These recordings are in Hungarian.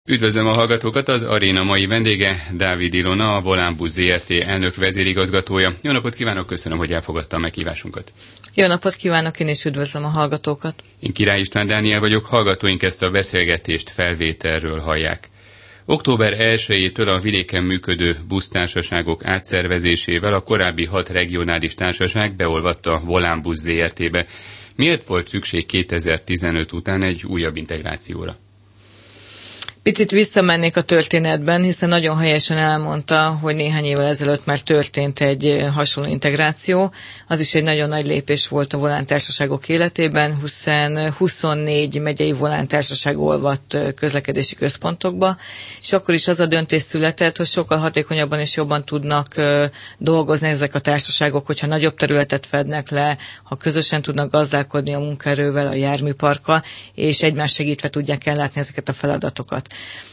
Üdvözlöm a hallgatókat, az aréna mai vendége Dávid Ilona, a Volánbusz Zrt. Elnök vezérigazgatója. Jó napot kívánok, köszönöm, hogy elfogadta a meghívásunkat. Jó napot kívánok, én is üdvözlöm a hallgatókat. Én Király István Dániel vagyok, hallgatóink ezt a beszélgetést felvételről hallják. Október 1-től a vidéken működő busztársaságok átszervezésével a korábbi 6 regionális társaság beolvatta a Volánbusz Zrt.-be. Miért volt szükség 2015 után egy újabb integrációra? Picit visszamennék a történetben, hiszen nagyon helyesen elmondta, hogy néhány évvel ezelőtt már történt egy hasonló integráció. Az is egy nagyon nagy lépés volt a volántársaságok életében, hiszen 24 megyei volántársaság olvadt közlekedési központokba, és akkor is az a döntés született, hogy sokkal hatékonyabban és jobban tudnak dolgozni ezek a társaságok, hogyha nagyobb területet fednek le, ha közösen tudnak gazdálkodni a munkaerővel, a járműparkkal, és egymást segítve tudják ellátni ezeket a feladatokat.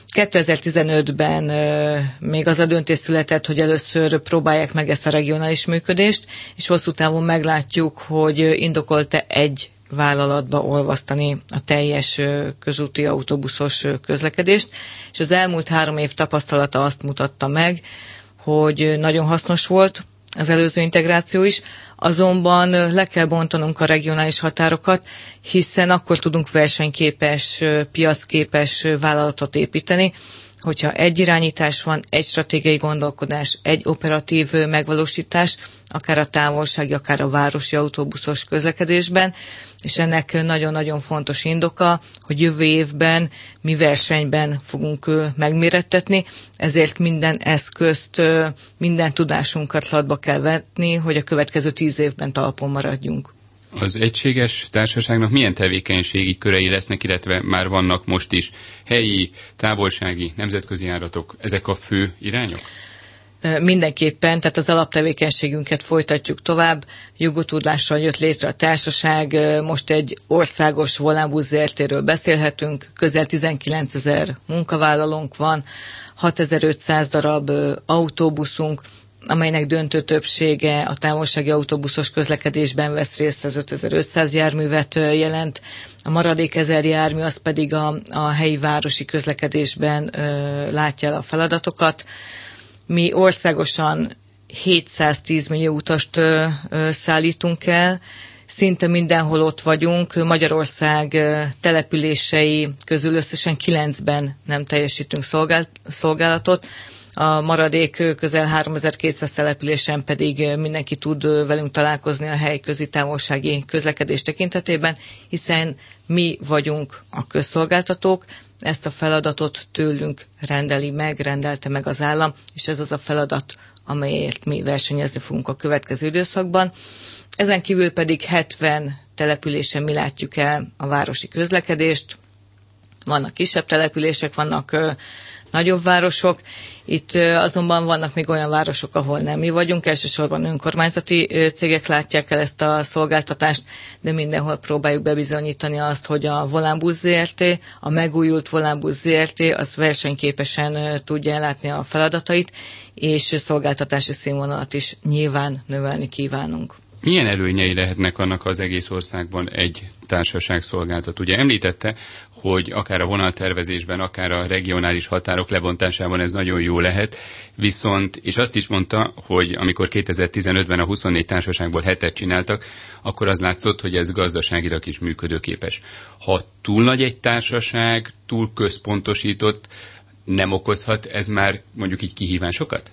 2015-ben még az a döntés született, hogy először próbálják meg ezt a regionális működést, és hosszú távon meglátjuk, hogy indokolt-e egy vállalatba olvasztani a teljes közúti autóbuszos közlekedést, és az elmúlt 3 év tapasztalata azt mutatta meg, hogy nagyon hasznos volt az előző integráció is, azonban le kell bontanunk a regionális határokat, hiszen akkor tudunk versenyképes, piacképes vállalatot építeni, hogyha egy irányítás van, egy stratégiai gondolkodás, egy operatív megvalósítás, akár a távolsági, akár a városi autóbuszos közlekedésben, és ennek nagyon-nagyon fontos indoka, hogy jövő évben mi versenyben fogunk megmérettetni, ezért minden eszközt, minden tudásunkat latba kell vetni, hogy a következő 10 évben talpon maradjunk. Az egységes társaságnak milyen tevékenységi körei lesznek, illetve már vannak most is helyi, távolsági, nemzetközi járatok, ezek a fő irányok? Mindenképpen, tehát az alaptevékenységünket folytatjuk tovább. Jogotudlással jött létre a társaság, most egy országos Volánbusz Zrt.-ről beszélhetünk, közel 19 000 munkavállalónk van, 6500 darab autóbuszunk, amelynek döntő többsége a távolsági autóbuszos közlekedésben vesz részt, az 5500 járművet jelent. A maradék 1000 jármű az pedig a helyi városi közlekedésben látja el a feladatokat. Mi országosan 710 millió utast szállítunk el, szinte mindenhol ott vagyunk, Magyarország települései közül összesen 9-ben nem teljesítünk szolgálatot, a maradék közel 3200 településen pedig mindenki tud velünk találkozni a helyközi távolsági közlekedés tekintetében, hiszen mi vagyunk a közszolgáltatók, ezt a feladatot tőlünk rendelte meg az állam, és ez az a feladat, amelyért mi versenyezni fogunk a következő időszakban. Ezen kívül pedig 70 településen mi látjuk el a városi közlekedést, vannak kisebb települések, vannak nagyobb városok, itt azonban vannak még olyan városok, ahol nem mi vagyunk, elsősorban önkormányzati cégek látják el ezt a szolgáltatást, de mindenhol próbáljuk bebizonyítani azt, hogy a Volánbusz Zrt., a megújult Volánbusz Zrt. Az versenyképesen tudja ellátni a feladatait, és szolgáltatási színvonalat is nyilván növelni kívánunk. Milyen előnyei lehetnek annak az egész országban egy társaság szolgáltat? Ugye említette, hogy akár a vonaltervezésben, akár a regionális határok lebontásában ez nagyon jó lehet, viszont, és azt is mondta, hogy amikor 2015-ben a 24 társaságból 7-et csináltak, akkor az látszott, hogy ez gazdaságilag is működőképes. Ha túl nagy egy társaság, túl központosított, nem okozhat ez már mondjuk így kihívásokat?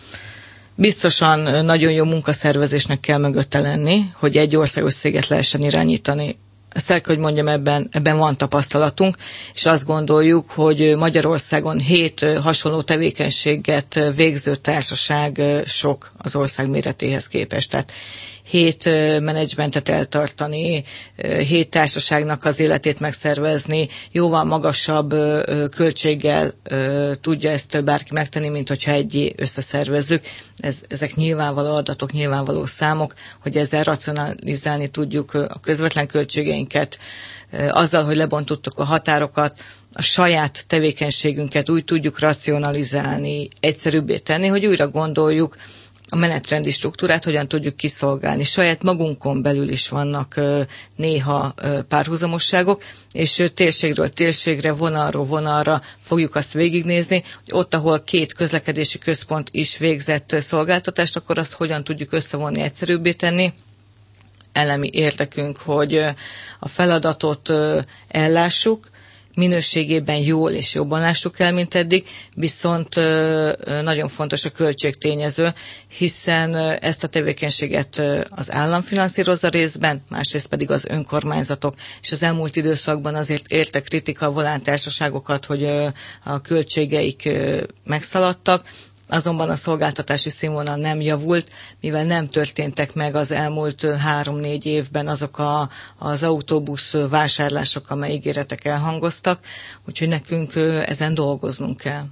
Biztosan nagyon jó munkaszervezésnek kell mögötte lenni, hogy egy országos céget lehessen irányítani. Ezt el kell, hogy mondjam, ebben van tapasztalatunk, és azt gondoljuk, hogy Magyarországon 7 hasonló tevékenységet végző társaság sok az ország méretéhez képest. Tehát 7 menedzsmentet eltartani, 7 társaságnak az életét megszervezni, jóval magasabb költséggel tudja ezt bárki megtenni, mint hogyha egyé összeszervezzük. Ezek nyilvánvaló adatok, nyilvánvaló számok, hogy ezzel racionalizálni tudjuk a közvetlen költségeinket, azzal, hogy lebontottuk a határokat, a saját tevékenységünket úgy tudjuk racionalizálni, egyszerűbbé tenni, hogy újra gondoljuk a menetrendi struktúrát hogyan tudjuk kiszolgálni. Saját magunkon belül is vannak néha párhuzamosságok, és térségről térségre, vonalról vonalra fogjuk azt végignézni, hogy ott, ahol két közlekedési központ is végzett szolgáltatást, akkor azt hogyan tudjuk összevonni, egyszerűbbé tenni. Elemi érdekünk, hogy a feladatot ellássuk, minőségében jól és jobban lássuk el, mint eddig, viszont nagyon fontos a költségtényező, hiszen ezt a tevékenységet az állam finanszírozza részben, másrészt pedig az önkormányzatok, és az elmúlt időszakban azért érte kritika a volántársaságokat, hogy a költségeik megszaladtak, azonban a szolgáltatási színvonal nem javult, mivel nem történtek meg az elmúlt 3-4 évben azok az autóbusz vásárlások, amely ígéretek elhangoztak, úgyhogy nekünk ezen dolgoznunk kell.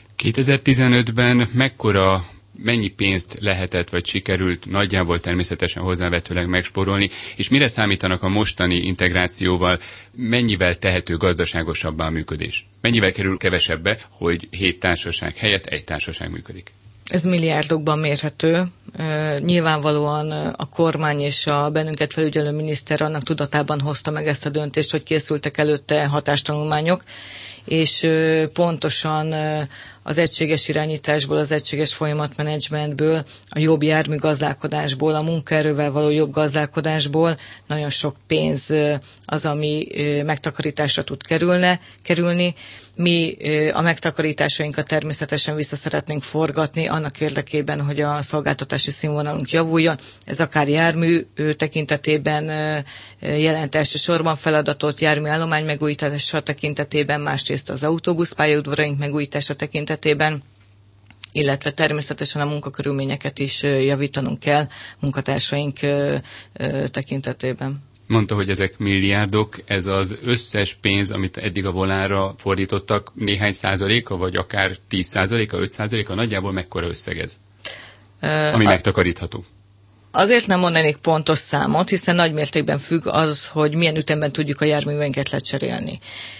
2015-ben mennyi pénzt lehetett, vagy sikerült nagyjából természetesen hozzávetőleg megspórolni, és mire számítanak a mostani integrációval, mennyivel tehető gazdaságosabbá a működés? Mennyivel kerül kevesebbe, hogy 7 társaság helyett 1 társaság működik? Ez milliárdokban mérhető. Nyilvánvalóan a kormány és a bennünket felügyelő miniszter annak tudatában hozta meg ezt a döntést, hogy készültek előtte hatástanulmányok, és pontosan az egységes irányításból, az egységes folyamatmenedzsmentből, a jobb járműgazdálkodásból, a munkaerővel való jobb gazdálkodásból nagyon sok pénz az, ami megtakarításra tud kerülni. Mi a megtakarításainkat természetesen vissza szeretnénk forgatni annak érdekében, hogy a szolgáltatási színvonalunk javuljon. Ez akár jármű tekintetében jelent elsősorban feladatot, járműállomány megújítása tekintetében, másrészt az autóbuszpályaudvaraink megújítása tekintetében, illetve természetesen a munkakörülményeket is javítanunk kell munkatársaink tekintetében. Mondta, hogy ezek milliárdok, ez az összes pénz, amit eddig a volánra fordítottak, néhány százaléka, vagy akár 10%-a, 5%-a, nagyjából mekkora összeg ez, ami megtakarítható? Azért nem mondanék pontos számot, hiszen nagy mértékben függ az, hogy milyen ütemben tudjuk a járműveinket lecserélni.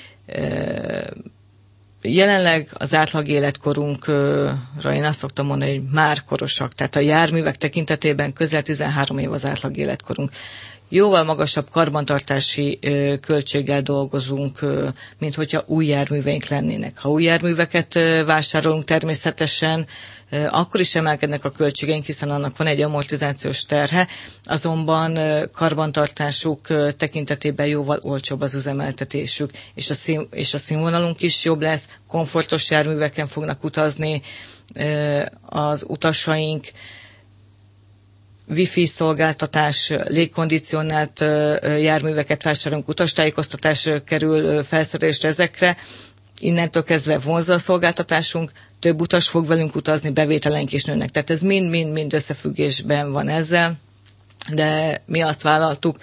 Jelenleg az átlag életkorunkra én azt szoktam mondani, hogy már korosak, tehát a járművek tekintetében közel 13 év az átlag életkorunk. Jóval magasabb karbantartási költséggel dolgozunk, mint hogyha új járműveink lennének. Ha új járműveket vásárolunk természetesen, akkor is emelkednek a költségeink, hiszen annak van egy amortizációs terhe, azonban karbantartásuk tekintetében jóval olcsóbb az üzemeltetésük, és a színvonalunk is jobb lesz, komfortos járműveken fognak utazni az utasaink, Wi-Fi szolgáltatás, légkondicionált járműveket vásárolunk, utastájékoztatás kerül felszerelésre ezekre. Innentől kezdve vonzza a szolgáltatásunk, több utas fog velünk utazni, bevételeink is nőnek. Tehát ez mind összefüggésben van ezzel, de mi azt vállaltuk,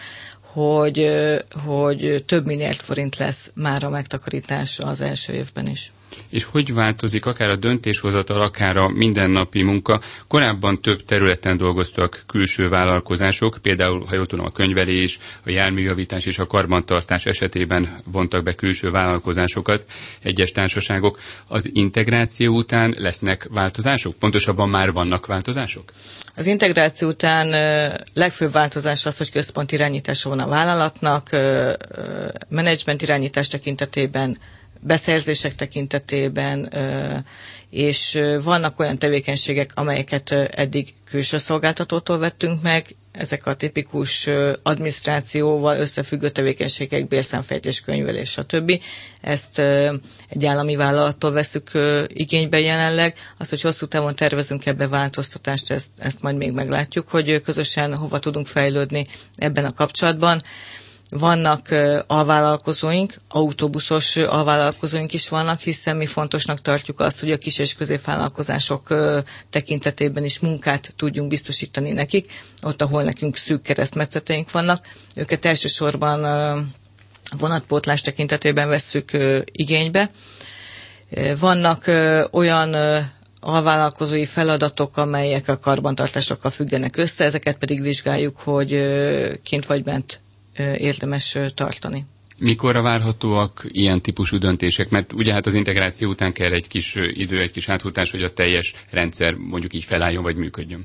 hogy több milliárd forint lesz már a megtakarítás az első évben is. És hogy változik akár a döntéshozatal, akár a mindennapi munka? Korábban több területen dolgoztak külső vállalkozások, például, ha jól tudom, a könyvelés, a járműjavítás és a karbantartás esetében vontak be külső vállalkozásokat egyes társaságok. Az integráció után lesznek változások? Pontosabban már vannak változások? Az integráció után legfőbb változás az, hogy központi irányítása van a vállalatnak, menedzsment irányítás tekintetében, beszerzések tekintetében, és vannak olyan tevékenységek, amelyeket eddig külső szolgáltatótól vettünk meg, ezek a tipikus adminisztrációval összefüggő tevékenységek, bérszámfejtés, könyvelés, stb. Ezt egy állami vállalattól veszük igénybe jelenleg. Az, hogy hosszú távon tervezünk ebbe változtatást, ezt majd még meglátjuk, hogy közösen hova tudunk fejlődni ebben a kapcsolatban. Vannak alvállalkozóink, autóbuszos alvállalkozóink is vannak, hiszen mi fontosnak tartjuk azt, hogy a kis és középvállalkozások tekintetében is munkát tudjunk biztosítani nekik, ott, ahol nekünk szűk keresztmetszeteink vannak. Őket elsősorban vonatpótlás tekintetében vesszük igénybe. Vannak olyan alvállalkozói feladatok, amelyek a karbantartásokkal függenek össze, ezeket pedig vizsgáljuk, hogy kint vagy bent érdemes tartani. Mikorra várhatóak ilyen típusú döntések? Mert ugye hát az integráció után kell egy kis idő, egy kis áthutás, hogy a teljes rendszer mondjuk így felálljon vagy működjön.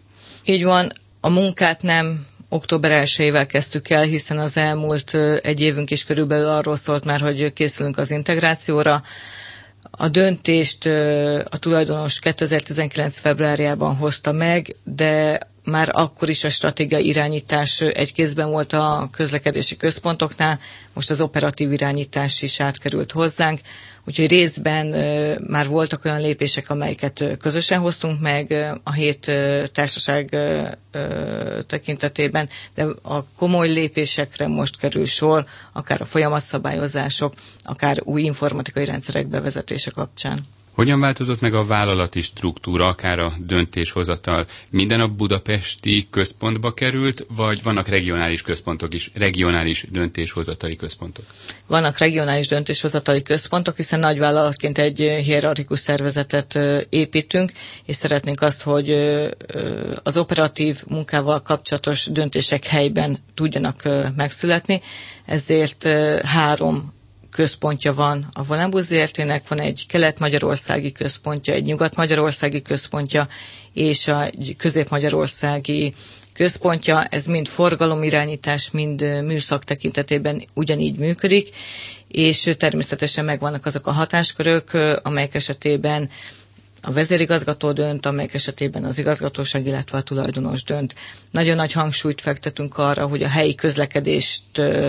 Így van, a munkát nem október 1-ével kezdtük el, hiszen az elmúlt egy évünk is körülbelül arról szólt már, hogy készülünk az integrációra. A döntést a tulajdonos 2019. februárjában hozta meg, de már akkor is a stratégiai irányítás egy kézben volt a közlekedési központoknál, most az operatív irányítás is átkerült hozzánk, úgyhogy részben már voltak olyan lépések, amelyeket közösen hoztunk meg a 7 társaság tekintetében, de a komoly lépésekre most kerül sor, akár a folyamatszabályozások, akár új informatikai rendszerek bevezetése kapcsán. Hogyan változott meg a vállalati struktúra, akár a döntéshozatal? Minden a budapesti központba került, vagy vannak regionális központok is, regionális döntéshozatali központok? Vannak regionális döntéshozatali központok, hiszen nagyvállalatként egy hierarchikus szervezetet építünk, és szeretnénk azt, hogy az operatív munkával kapcsolatos döntések helyben tudjanak megszületni, ezért 3 központja van a Volánbusz Zrt-nek, van egy kelet-magyarországi központja, egy nyugat-magyarországi központja, és a közép-magyarországi központja. Ez mind forgalomirányítás, mind műszak tekintetében ugyanígy működik, és természetesen megvannak azok a hatáskörök, amelyek esetében a vezérigazgató dönt, amelyek esetében az igazgatóság, illetve a tulajdonos dönt. Nagyon nagy hangsúlyt fektetünk arra, hogy a helyi közlekedést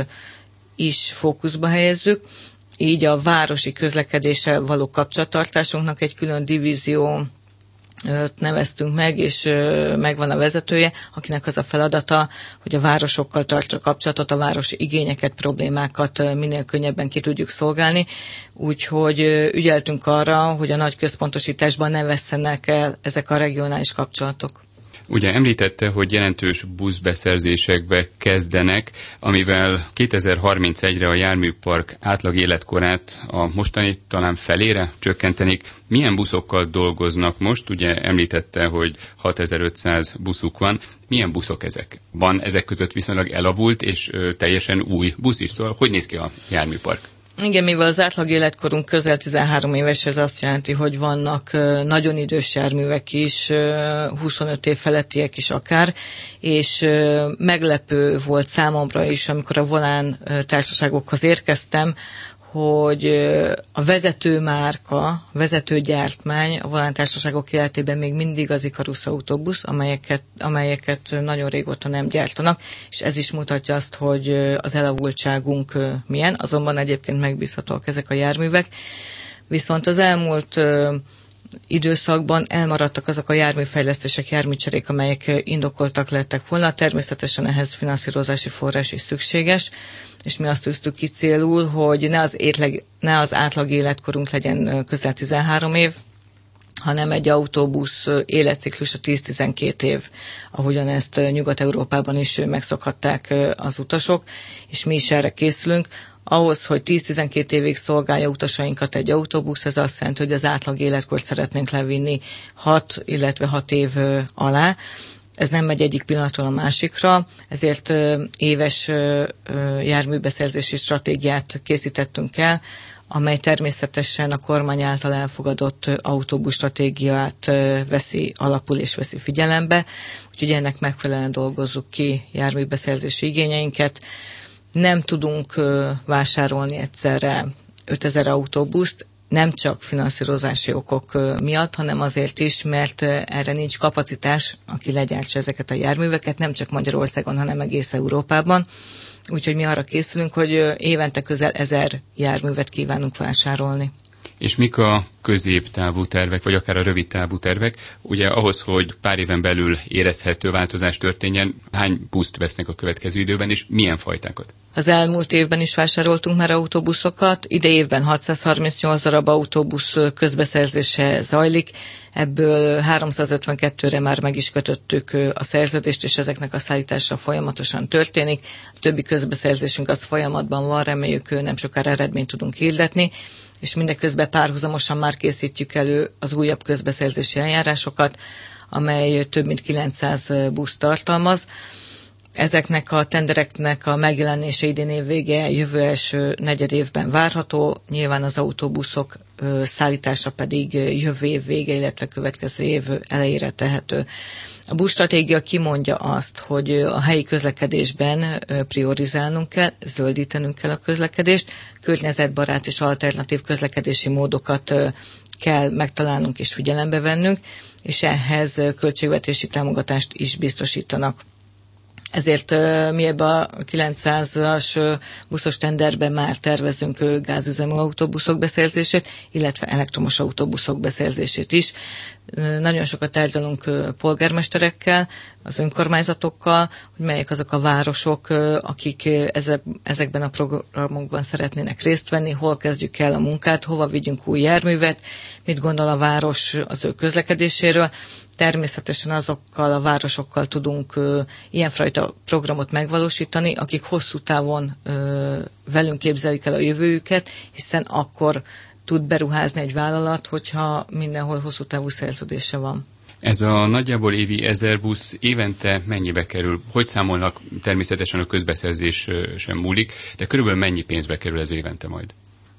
is fókuszba helyezzük, így a városi közlekedéssel való kapcsolattartásunknak egy külön divízió neveztünk meg, és megvan a vezetője, akinek az a feladata, hogy a városokkal tartsa kapcsolatot, a városi igényeket, problémákat minél könnyebben ki tudjuk szolgálni, úgyhogy ügyeltünk arra, hogy a nagy központosításban ne vesszenek el ezek a regionális kapcsolatok. Ugye említette, hogy jelentős buszbeszerzésekbe kezdenek, amivel 2031-re a járműpark átlag életkorát a mostani talán felére csökkentenik. Milyen buszokkal dolgoznak most? Ugye említette, hogy 6500 buszuk van. Milyen buszok ezek? Van ezek között viszonylag elavult és teljesen új busz is, szóval hogy néz ki a járműpark? Igen, mivel az átlag életkorunk közel 13 éves, ez azt jelenti, hogy vannak nagyon idős járművek is, 25 év felettiek is akár, és meglepő volt számomra is, amikor a Volán társaságokhoz érkeztem, hogy a vezetőmárka, vezetőgyártmány a Volán társaságok életében még mindig az Ikarus autóbusz, amelyeket nagyon régóta nem gyártanak, és ez is mutatja azt, hogy az elavultságunk milyen, azonban egyébként megbízhatóak ezek a járművek. Viszont az elmúlt időszakban elmaradtak azok a járműfejlesztések, járműcserék, amelyek indokoltak lettek volna. Természetesen ehhez finanszírozási forrás is szükséges, és mi azt tűztük ki célul, hogy ne az átlag életkorunk legyen közel 13 év, hanem egy autóbusz életciklusa 10-12 év, ahogyan ezt Nyugat-Európában is megszokhatták az utasok, és mi is erre készülünk. Ahhoz, hogy 10-12 évig szolgálja utasainkat egy autóbusz, ez azt jelenti, hogy az átlag életkort szeretnénk levinni 6, illetve 6 év alá. Ez nem megy egyik pillanatról a másikra, ezért éves járműbeszerzési stratégiát készítettünk el, amely természetesen a kormány által elfogadott autóbusz stratégiát veszi alapul és veszi figyelembe, úgyhogy ennek megfelelően dolgozzuk ki járműbeszerzési igényeinket. Nem tudunk vásárolni egyszerre 5000 autóbuszt, nem csak finanszírozási okok miatt, hanem azért is, mert erre nincs kapacitás, aki legyártsa ezeket a járműveket, nem csak Magyarországon, hanem egész Európában. Úgyhogy mi arra készülünk, hogy évente közel 1000 járművet kívánunk vásárolni. És mik a középtávú tervek, vagy akár a rövidtávú tervek? Ugye ahhoz, hogy pár éven belül érezhető változás történjen, hány buszt vesznek a következő időben, és milyen fajtákat? Az elmúlt évben is vásároltunk már autóbuszokat, idei évben 638 darab autóbusz közbeszerzése zajlik, ebből 352-re már meg is kötöttük a szerződést, és ezeknek a szállítása folyamatosan történik. A többi közbeszerzésünk az folyamatban van, reméljük nem sokára eredményt tudunk hirdetni, és mindeközben párhuzamosan már készítjük elő az újabb közbeszerzési eljárásokat, amely több mint 900 busz tartalmaz. Ezeknek a tendereknek a megjelenése idén év vége, jövő első negyedévben várható. Nyilván az autóbuszok szállítása pedig jövő év vége, illetve következő év elejére tehető. A buszstratégia kimondja azt, hogy a helyi közlekedésben priorizálnunk kell, zöldítenünk kell a közlekedést, környezetbarát és alternatív közlekedési módokat kell megtalálnunk és figyelembe vennünk, és ehhez költségvetési támogatást is biztosítanak. Ezért mi ebben a 900-as buszos tenderben már tervezünk gázüzemű autóbuszok beszerzését, illetve elektromos autóbuszok beszerzését is. Nagyon sokat tárgyalunk polgármesterekkel, az önkormányzatokkal, hogy melyek azok a városok, akik ezekben a programokban szeretnének részt venni, hol kezdjük el a munkát, hova vigyünk új járművet, mit gondol a város az ő közlekedéséről. Természetesen azokkal a városokkal tudunk ilyenfajta programot megvalósítani, akik hosszú távon velünk képzelik el a jövőjüket, hiszen akkor tud beruházni egy vállalat, hogyha mindenhol hosszú távú szerződése van. Ez a nagyjából évi 1000 busz évente mennyibe kerül? Hogy számolnak? Természetesen a közbeszerzés sem múlik, de körülbelül mennyi pénzbe kerül ez évente majd?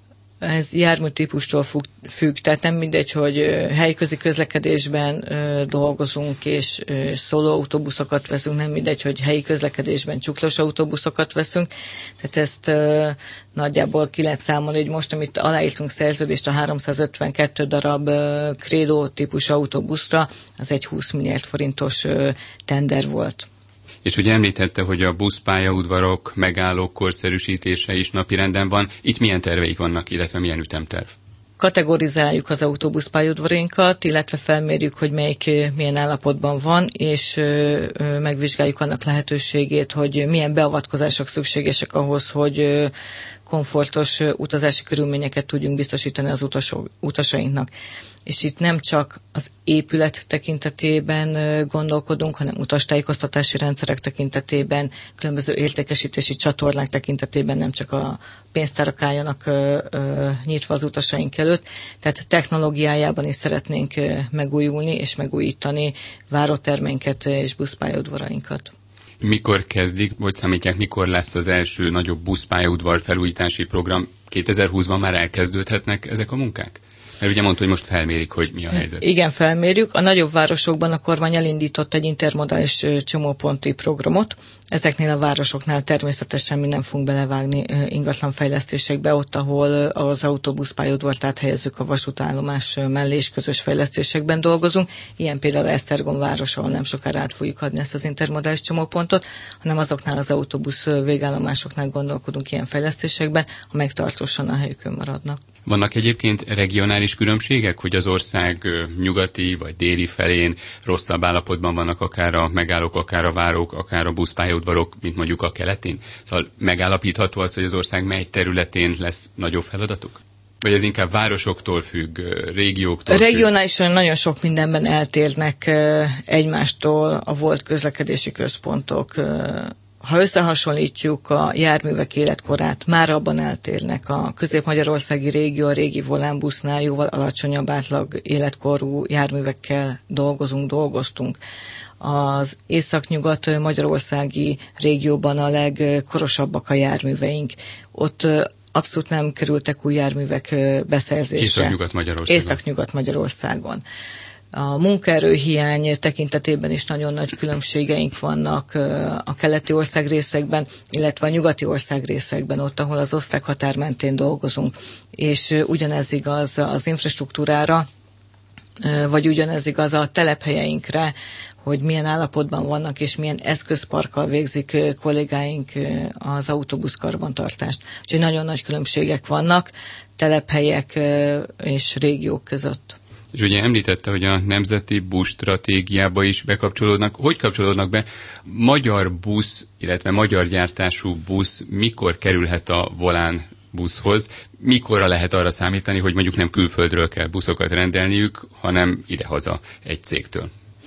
Ez járműtípustól függ, tehát nem mindegy, hogy helyközi közlekedésben dolgozunk, és szóló autóbuszokat veszünk, nem mindegy, hogy helyi közlekedésben csuklós autóbuszokat veszünk, tehát ezt nagyjából ki lehet számolni, hogy most, amit aláírtunk szerződést a 352 darab Credo típusú autóbuszra, az egy 20 milliárd forintos tender volt. És ugye említette, hogy a buszpályaudvarok, megállók korszerűsítése is napirenden van. Itt milyen terveik vannak, illetve milyen ütemterv? Kategorizáljuk az autóbuszpályaudvarinkat, illetve felmérjük, hogy melyik milyen állapotban van, és megvizsgáljuk annak lehetőségét, hogy milyen beavatkozások szükségesek ahhoz, hogy komfortos utazási körülményeket tudjunk biztosítani az utasainknak. És itt nem csak az épület tekintetében gondolkodunk, hanem utastájékoztatási rendszerek tekintetében, különböző értékesítési csatornák tekintetében, nem csak a pénztárak álljanak nyitva az utasaink előtt. Tehát technológiájában is szeretnénk megújulni és megújítani várótermeinket és buszpályaudvarainkat. Mikor kezdik, vagy számítják, mikor lesz az első nagyobb buszpályaudvar felújítási program? 2020-ban már elkezdődhetnek ezek a munkák? Mert ugye mondta, hogy most felmérik, hogy mi a helyzet. Igen, felmérjük. A nagyobb városokban a kormány elindított egy intermodális csomóponti programot. Ezeknél a városoknál természetesen mi nem fogunk belevágni ingatlanfejlesztésekbe, ott, ahol az autóbuszpályaudvart áthelyezzük a vasútállomás mellé, és közös fejlesztésekben dolgozunk. Ilyen például Esztergom város, ahol nem sokára át fogjuk adni ezt az intermodális csomópontot, hanem azoknál az autóbusz végállomásoknál gondolkodunk ilyen fejlesztésekben, amelyek tartósan a helyükön maradnak. Vannak egyébként regionális különbségek, hogy az ország nyugati vagy déli felén rosszabb állapotban vannak akár a megállók, akár a várók, akár a buszpályaudvarok, mint mondjuk a keletén? Szóval megállapítható az, hogy az ország mely területén lesz nagyobb feladatuk? Vagy ez inkább városoktól függ, régióktól függ? Regionálisan nagyon sok mindenben eltérnek egymástól a volt közlekedési központok. Ha összehasonlítjuk a járművek életkorát, már abban eltérnek. A közép-magyarországi régió a régi volánbusznál jóval alacsonyabb átlag életkorú járművekkel dolgoztunk. Az észak-nyugat magyarországi régióban a legkorosabbak a járműveink. Ott abszolút nem kerültek új járművek beszerzésre. Észak-nyugat Magyarországon. A munkaerőhiány tekintetében is nagyon nagy különbségeink vannak a keleti országrészekben, illetve a nyugati országrészekben, ott, ahol az osztrák határ mentén dolgozunk. És ugyanez igaz az infrastruktúrára, vagy ugyanez igaz a telephelyeinkre, hogy milyen állapotban vannak, és milyen eszközparkkal végzik kollégáink az autóbuszkarbantartást. Úgyhogy nagyon nagy különbségek vannak telephelyek és régiók között. És ugye említette, hogy a nemzeti buszstratégiába is bekapcsolódnak. Hogy kapcsolódnak be? Magyar busz, illetve magyar gyártású busz mikor kerülhet a volán buszhoz? Mikorra lehet arra számítani, hogy mondjuk nem külföldről kell buszokat rendelniük, hanem idehaza egy cégtől?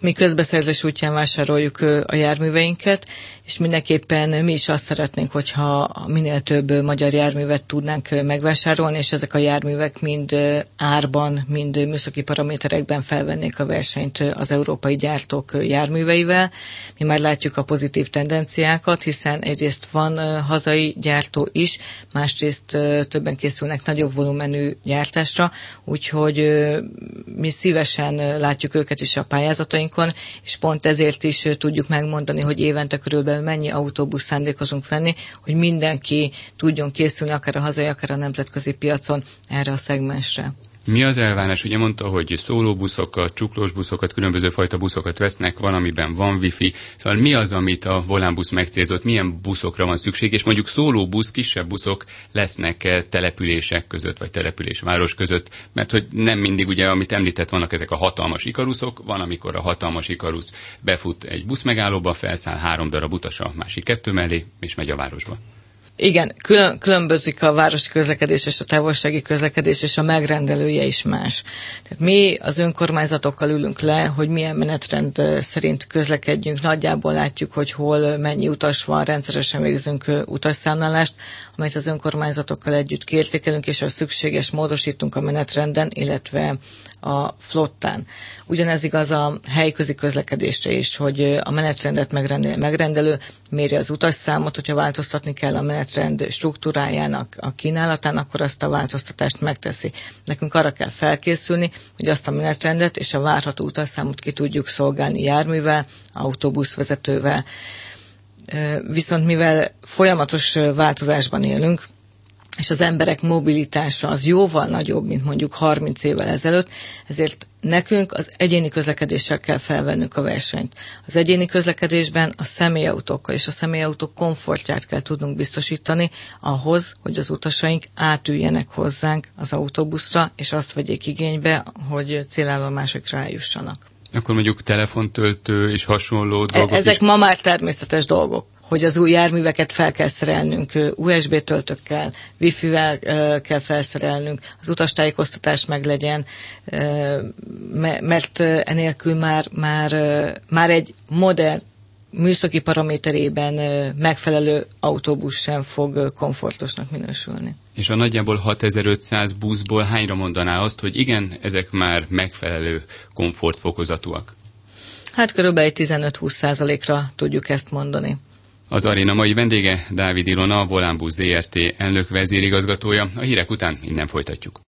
Mi közbeszerzés útján vásároljuk a járműveinket, és mindenképpen mi is azt szeretnénk, hogyha minél több magyar járművet tudnánk megvásárolni, és ezek a járművek mind árban, mind műszaki paraméterekben felvennék a versenyt az európai gyártók járműveivel. Mi már látjuk a pozitív tendenciákat, hiszen egyrészt van hazai gyártó is, másrészt többen készülnek nagyobb volumenű gyártásra, úgyhogy mi szívesen látjuk őket is a pályázatainkon, és pont ezért is tudjuk megmondani, hogy évente körülbelül mennyi autóbusz szándékozunk venni, hogy mindenki tudjon készülni akár a hazai, akár a nemzetközi piacon erre a szegmensre. Mi az elvárás? Ugye mondta, hogy szólóbuszokat, csuklós buszokat, különböző fajta buszokat vesznek, van, amiben van wifi. Szóval mi az, amit a Volánbusz megcélzott, milyen buszokra van szükség, és mondjuk szólóbusz, kisebb buszok lesznek települések között, vagy településváros között, mert hogy nem mindig, ugye, amit említett, vannak ezek a hatalmas ikaruszok, van, amikor a hatalmas ikarusz befut egy buszmegállóba, felszáll 3 darab utas a másik 2 mellé, és megy a városba. Igen, különbözik a városi közlekedés és a távolsági közlekedés, és a megrendelője is más. Tehát mi az önkormányzatokkal ülünk le, hogy milyen menetrend szerint közlekedjünk. Nagyjából látjuk, hogy hol mennyi utas van, rendszeresen végzünk utasszámlálást, amelyet az önkormányzatokkal együtt kiértékelünk, és ha szükséges, módosítunk a menetrenden, illetve a flottán. Ugyanez igaz a helyközi közlekedésre is, hogy a menetrendet megrendelő méri az utasszámot, hogyha változtatni kell a menetrend struktúrájának, a kínálatán, akkor azt a változtatást megteszi. Nekünk arra kell felkészülni, hogy azt a menetrendet és a várható utasszámot ki tudjuk szolgálni járművel, autóbuszvezetővel. Viszont mivel folyamatos változásban élünk, és az emberek mobilitása az jóval nagyobb, mint mondjuk 30 évvel ezelőtt, ezért nekünk az egyéni közlekedéssel kell felvennünk a versenyt. Az egyéni közlekedésben a személyautókkal és a személyautók komfortját kell tudnunk biztosítani ahhoz, hogy az utasaink átüljenek hozzánk az autóbuszra, és azt vegyék igénybe, hogy célállomásokra eljussanak. Akkor mondjuk telefontöltő és hasonló dolgok ezek ma már természetes dolgok, hogy az új járműveket fel kell szerelnünk, USB töltőkkel, Wi-Fi-vel kell felszerelnünk, az utastájékoztatás meg legyen, mert enélkül már egy modern műszaki paraméterében megfelelő autóbusz sem fog komfortosnak minősülni. És a nagyjából 6500 buszból hányra mondaná azt, hogy igen, ezek már megfelelő komfortfokozatúak? Hát körülbelül 15-20%-ra tudjuk ezt mondani. Az aréna mai vendége Dávid Ilona, a Volánbusz Zrt. Elnök vezérigazgatója. A hírek után innen folytatjuk.